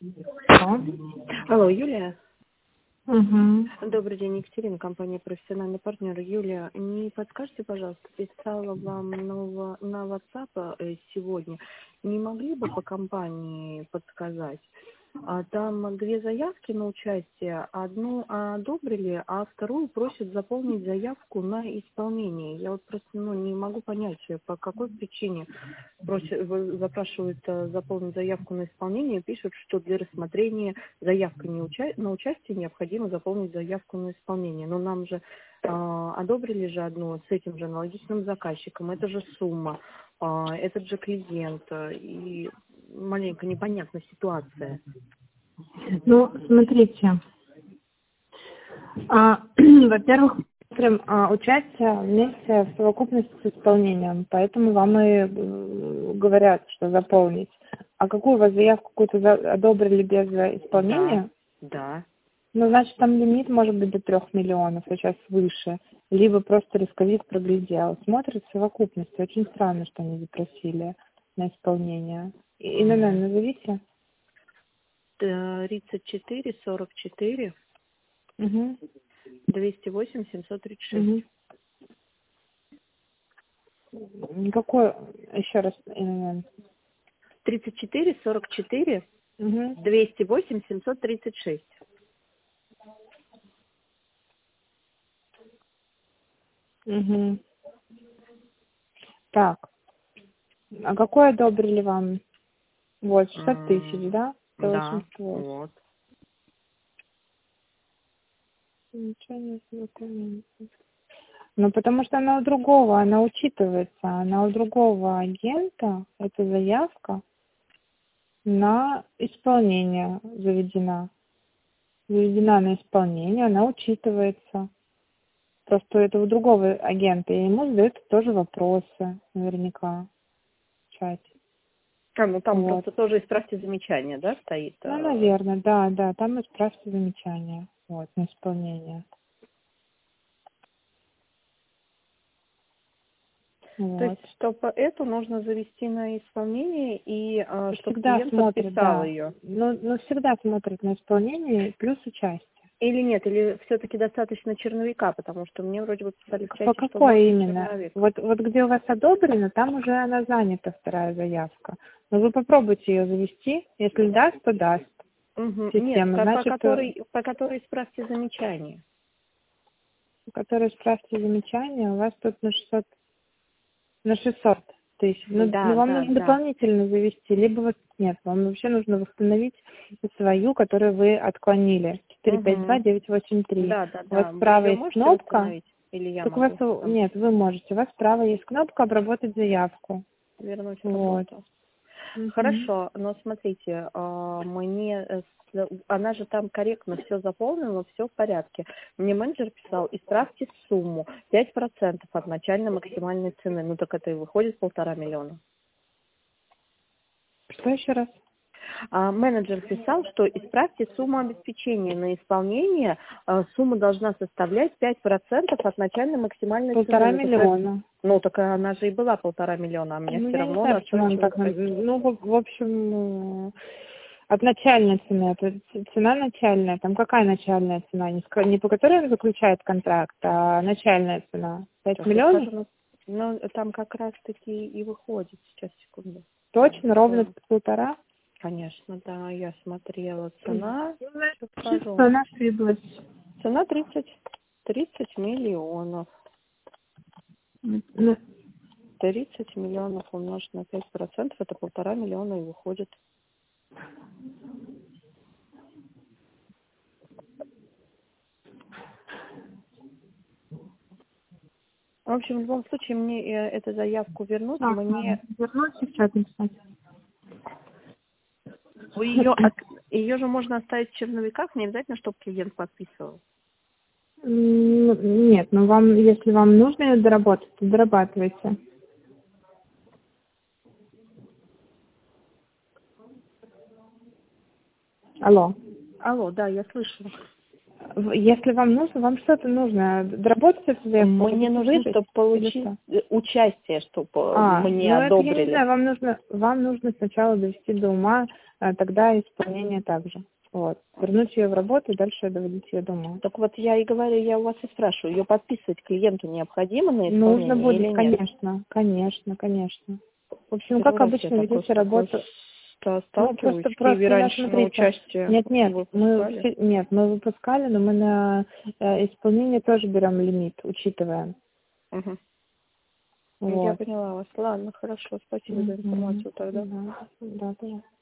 Алло. Алло, Юлия. Угу. Добрый день, Екатерина, компания «Профессиональный партнер». Юлия, не подскажете, пожалуйста, писала вам на WhatsApp сегодня, не могли бы по компании подсказать? Там две заявки на участие, одну одобрили, а вторую просят заполнить заявку на исполнение. Я вот просто не могу понять, по какой причине запрашивают заполнить заявку на исполнение, пишут, что для рассмотрения заявки на участие необходимо заполнить заявку на исполнение. Но нам же одобрили же одну с этим же аналогичным заказчиком, это же сумма, этот же клиент, и маленько непонятна ситуация. Ну, смотрите. Во-первых, смотрим участие вместе в совокупности с исполнением, поэтому вам и говорят, что заполнить. А какую у вас заявку какую-то одобрили без исполнения? Да. Ну, значит, там лимит может быть до 3 миллионов, а сейчас выше. Либо просто рисковик проглядел. Смотрят в совокупности. Очень странно, что они запросили на исполнение. И номер назовите. 34 44 Угу. 208 736. Какой, еще раз, 34 44 угу. 208 736. Угу. Так, а какой одобрили вам? Вот, 60 тысяч, да? Да, 188. вот. Ничего нет документов. Ну, потому что она у другого, она учитывается, она у другого агента, эта заявка на исполнение заведена. Заведена на исполнение, она учитывается. Просто это у другого агента, и ему задают тоже вопросы, наверняка, в чате. Ну там Вот. просто тоже исправьте замечание, да, стоит? Ну, наверное, да, там исправьте замечание, вот, на исполнение. Вот. То есть, чтобы эту нужно завести на исполнение, и чтобы Всегда клиент смотрят, подписал да. ее. Но всегда смотрят на исполнение плюс участие. Или нет, или все-таки достаточно черновика, потому что мне вроде бы писали в По чате, что какой нужен именно? черновик. Вот где у вас одобрено, там уже она занята, вторая заявка. Но вы попробуйте ее завести, если даст, то даст Угу. Нет, система. Значит, по которой исправьте замечание. который справьте замечание, у вас тут на 600 тысяч. Но Да, вам да, нужно да. дополнительно завести, либо вот нет, вам вообще нужно восстановить свою, которую вы отклонили. Угу. 452-983. Да, да, У вас да. Вы справа ее есть можете кнопка, восстановить? Или я так у вас, могу там нет, вы можете, у вас справа есть кнопка «Обработать заявку». вернуть в Вот. работу? Мгм. Хорошо, но смотрите, она же там корректно все заполнила, все в порядке. Мне менеджер писал, исправьте сумму 5% от начальной максимальной цены. Ну так это и выходит 1,5 миллиона. Что еще раз? Менеджер писал, что исправьте сумму обеспечения на исполнение. Сумма должна составлять 5% от начальной максимальной цены. 1,5 миллиона. Ну, так она же и была 1,5 миллиона, а мне Ну, все я не равно знаю, почему он настойчиво так... просил. Ну, в общем, от начальной цены. Это цена начальная. Там какая начальная цена? Не по которой он заключает контракт, а начальная цена. 5 Сейчас я миллионов? скажу, ну, там как раз-таки и выходит. Сейчас, секунду. Точно, ровно Открою. 1,5? Конечно, да, я смотрела. Цена, сейчас скажу. Чисто она ошиблась. Цена 30 миллионов. Ну, 30 миллионов умножить на 5%, это 1,5 миллиона и выходит. В общем, в любом случае, мне эту заявку вернуть, так, надо мне вернуть и в чат написать. ее же можно оставить в черновиках, не обязательно, чтобы клиент подписывал. Нет, ну вам, если вам нужно ее доработать, то дорабатывайте. Алло. Алло, да, я слышу. Если вам нужно, вам что-то нужно. Доработать эту заявку? Мне нужно, чтобы получить участие, чтобы мне ну это, одобрили. я не знаю, вам нужно сначала довести до ума, тогда исполнение также. Вот. Вернуть ее в работу и дальше доводить ее до ума. Так вот я и говорю, я у вас и спрашиваю, ее подписывать клиенту необходимо на исполнение Нужно будет, или нет? конечно. В общем, Первый как раз обычно я ведете такой работу. сталкиваюсь. В Просто Киеве у нас, раньше на смотрите, участие выпускали. мы выпускали, но мы на исполнение тоже берем лимит, учитываем. Угу. Я Вот. поняла вас. Ладно, хорошо, спасибо за информацию тогда. Да, пожалуйста.